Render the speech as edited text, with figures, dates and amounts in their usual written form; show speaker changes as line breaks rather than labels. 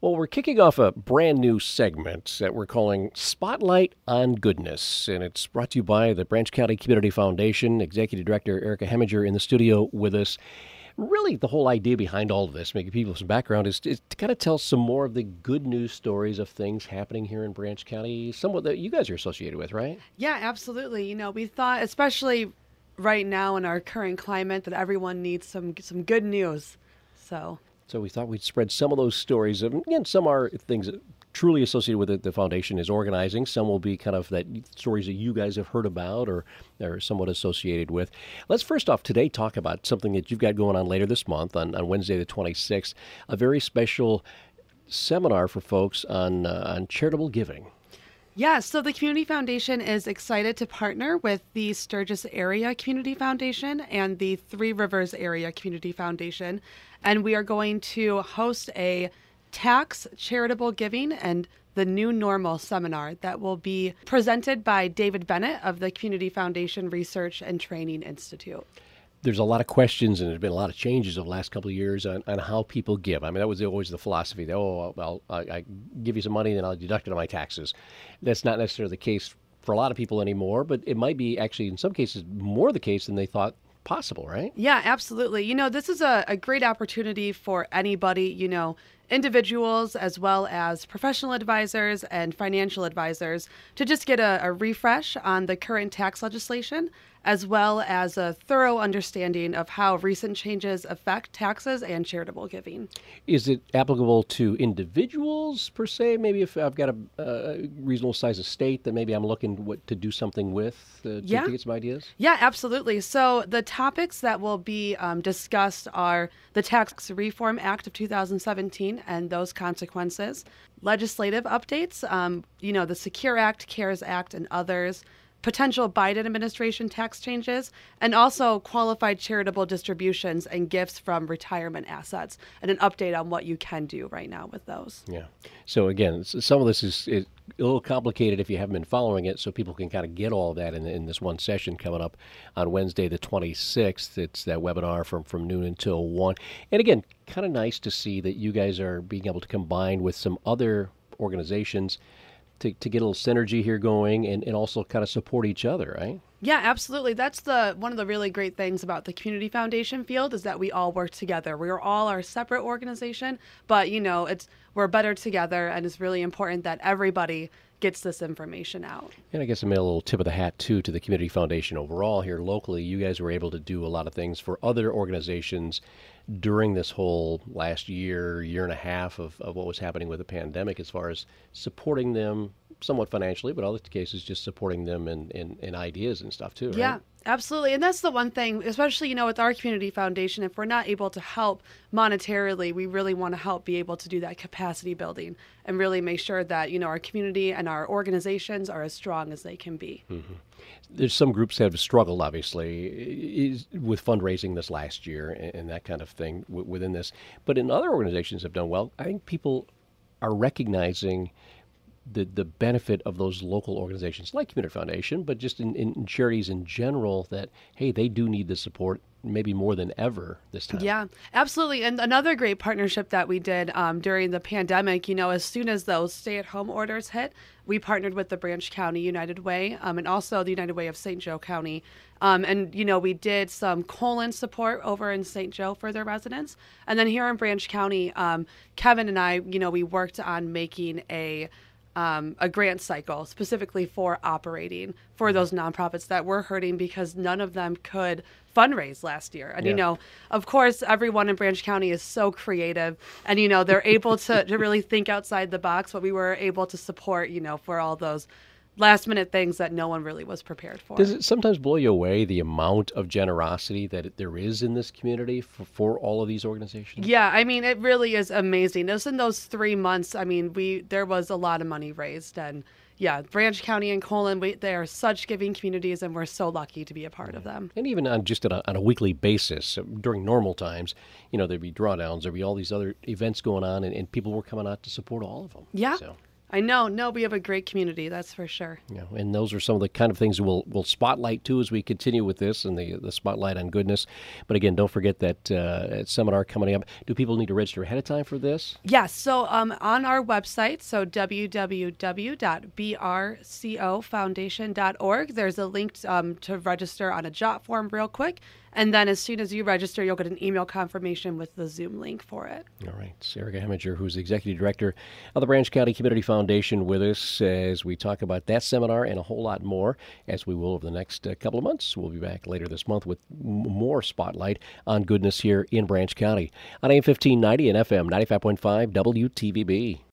Well, we're kicking off a brand new segment that we're calling Spotlight on Goodness, and it's brought to you by the Branch County Community Foundation. Executive Director Erica Heminger in the studio with us. Really, the whole idea behind all of this, making people some background, is to kind of tell some more of the good news stories of things happening here in Branch County, somewhat that you guys are associated with, right?
Yeah, absolutely. We thought, especially right now in our current climate, that everyone needs some good news.
So we thought we'd spread some of those stories. Again, some are things that truly associated with it. The foundation is organizing. Some will be kind of that stories that you guys have heard about or are somewhat associated with. Let's first off today talk about something that you've got going on later this month on Wednesday the 26th, a very special seminar for folks on charitable giving.
Yeah, so the Community Foundation is excited to partner with the Sturgis Area Community Foundation and the Three Rivers Area Community Foundation. And we are going to host a tax charitable giving and the new normal seminar that will be presented by David Bennett of the Community Foundation Research and Training Institute.
There's a lot of questions, and there's been a lot of changes over the last couple of years on how people give. I mean, that was always the philosophy that, I give you some money, then I'll deduct it on my taxes. That's not necessarily the case for a lot of people anymore, but it might be actually, in some cases, more the case than they thought possible, right?
Yeah, absolutely. This is a great opportunity for anybody, individuals as well as professional advisors and financial advisors to just get a refresh on the current tax legislation, as well as a thorough understanding of how recent changes affect taxes and charitable giving.
Is it applicable to individuals per se? Maybe if I've got a reasonable size estate that maybe I'm looking to do something with to get some ideas?
Yeah, absolutely. So the topics that will be discussed are the Tax Reform Act of 2017 and those consequences, legislative updates, the Secure Act, CARES Act, and others, potential Biden administration tax changes, and also qualified charitable distributions and gifts from retirement assets, and an update on what you can do right now with those.
Yeah. So again, some of this is a little complicated if you haven't been following it, so people can kind of get all of that in this one session coming up on Wednesday the 26th. It's that webinar from noon until 1. And again, kind of nice to see that you guys are being able to combine with some other organizations to get a little synergy here going and also kind of support each other, right?
Yeah, absolutely. That's one of the really great things about the Community Foundation field is that we all work together. We are all our separate organization, but we're better together, and it's really important that everybody gets this information out.
And I guess I made a little tip of the hat, too, to the Community Foundation overall here locally. You guys were able to do a lot of things for other organizations during this whole last year and a half of what was happening with the pandemic as far as supporting them somewhat financially, but other cases just supporting them in ideas and stuff, too, right?
Yeah. Absolutely. And that's the one thing, especially, with our community foundation, if we're not able to help monetarily, we really want to help be able to do that capacity building and really make sure that, our community and our organizations are as strong as they can be.
Mm-hmm. There's some groups that have struggled, obviously, with fundraising this last year and that kind of thing within this. But in other organizations have done well. I think people are recognizing the benefit of those local organizations like Community Foundation, but just in charities in general that, hey, they do need the support maybe more than ever this time.
Yeah, absolutely. And another great partnership that we did during the pandemic, as soon as those stay-at-home orders hit, we partnered with the Branch County United Way and also the United Way of St. Joe County. We did some colon support over in St. Joe for their residents. And then here in Branch County, Kevin and I, we worked on making a grant cycle specifically for operating for those nonprofits that were hurting because none of them could fundraise last year. And, of course, everyone in Branch County is so creative and, they're able to really think outside the box, but we were able to support, for all those last minute things that no one really was prepared for.
Does it sometimes blow you away the amount of generosity that there is in this community for all of these organizations?
Yeah, it really is amazing. Just in those 3 months, there was a lot of money raised. And yeah, Branch County and Colon, they are such giving communities, and we're so lucky to be a part of them.
And even on a weekly basis, during normal times, there'd be drawdowns, there'd be all these other events going on, and people were coming out to support all of them.
Yeah.
So.
I know. No, we have a great community, that's for sure.
And those are some of the kind of things we'll spotlight too as we continue with this and the spotlight on goodness. But again, don't forget that seminar coming up. Do people need to register ahead of time for this?
Yes. So on our website, so www.brcofoundation.org, there's a link to register on a jot form real quick. And then as soon as you register, you'll get an email confirmation with the Zoom link for it.
All right. Sarah Heminger, who's the Executive Director of the Branch County Community Foundation, with us as we talk about that seminar and a whole lot more, as we will over the next couple of months. We'll be back later this month with more spotlight on goodness here in Branch County on AM 1590 and FM 95.5 WTVB.